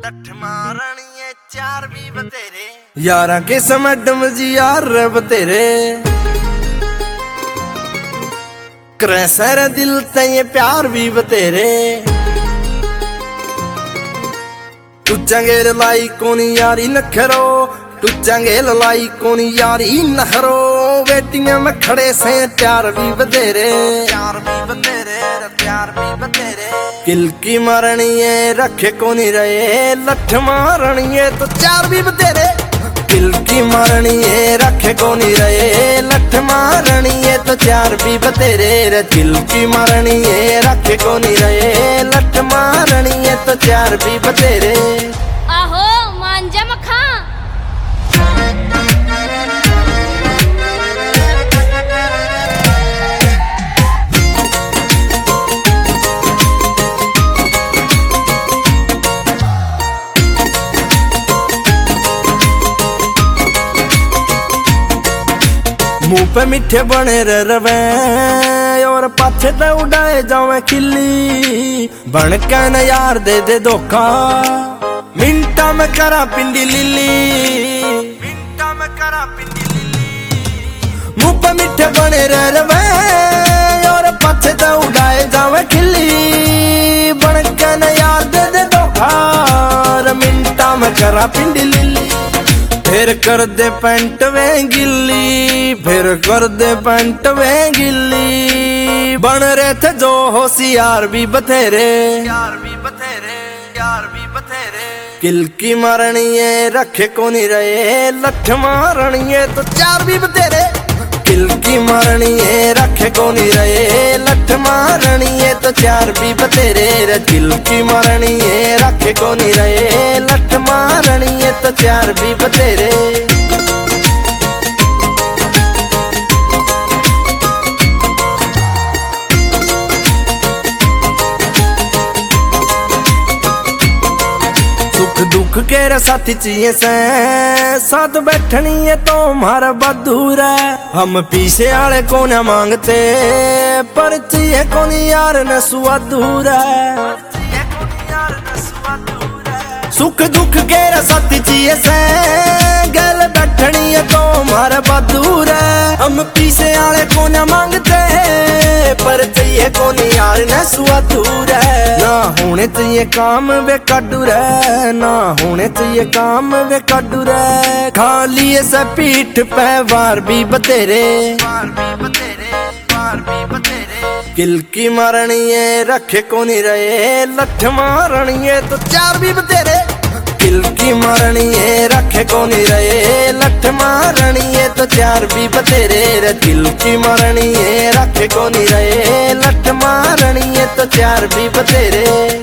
डठ मारनिए चार भी बतेरे यारा के समडम जी यार बतेरे करे सर दिल ते प्यार भी बतेरे तू चंगेल लाई कोनी यारी नखरो तू चंगेल लाई कोनी यारी नखरो बेटियां में खड़े से प्यार भी बतेरे प्यार भी बतेरे प्यार भी बतेरे किल की मारनी है रखे कोनी रहे लठ मारनी है तो चार भी बतेरे किल की मारनी है रखे कोनी रहे लठ मारनी है तो चार भी बतेरे रे किल की मारनी है रखे कोनी रहे लठ मारनी है तो चार भी बतेरे आहो मांजा मखा मुंह पे मीठे बने रवे और पाछे ते उड़ाए जावे खिल्ली बन के न यार दे दे धोखा मिंटा में करा पिंडी लिली मिंटा में करा पिंडी लिली मुंह पे मीठे बने रवे और पाछे ते उड़ाए जावे खिल्ली बन के न यार दे दे धोखा मिंटा में करा पिंडी लिली फिर कर दे पैंट वे गिल्ली फिर कर दे पैंट वे गिल्ली बन रहे थे जो होशियार भी बतेरे यार भी बतेरे यार भी बतेरे किल की मारनी है रखे कोनी रहे लठ मारनी है तो चार भी बतेरे किल की मारनी है रखे कोनी रहे लठ मारनी है तो चार भी बतेरे रे किल की मारनी है रखे कोनी रहे लठ मारनी है तो चार भी बतेरे सुख दुख के साथी चाहिए से साथ बैठनी है तो हमारा बदूर है हम पीछे वाले को न मांगते पर चाहिए कौन यार न सुअदूर है सुख दुख के साथी चाहिए से गल बैठनी है तो हमारा बदूर है हम पीछे वाले को न मांगते पर चाहिए कौन यार न सुअदूर है ना होने चाहिए काम वे काडू रे ना होने चाहिए काम वे काडू रे खाली से पीठ पे वार भी बतेरे किल की मारनी है रखे कोनी रहे लठ मारनी है तो चार भी बतेरे किल की मारनी है रखे कोनी रहे लठ मारनी है तो चार भी बतेरे रे किल की मारनी है रखे कोनी रहे लठ मारनी है तो चार भी बतेरे।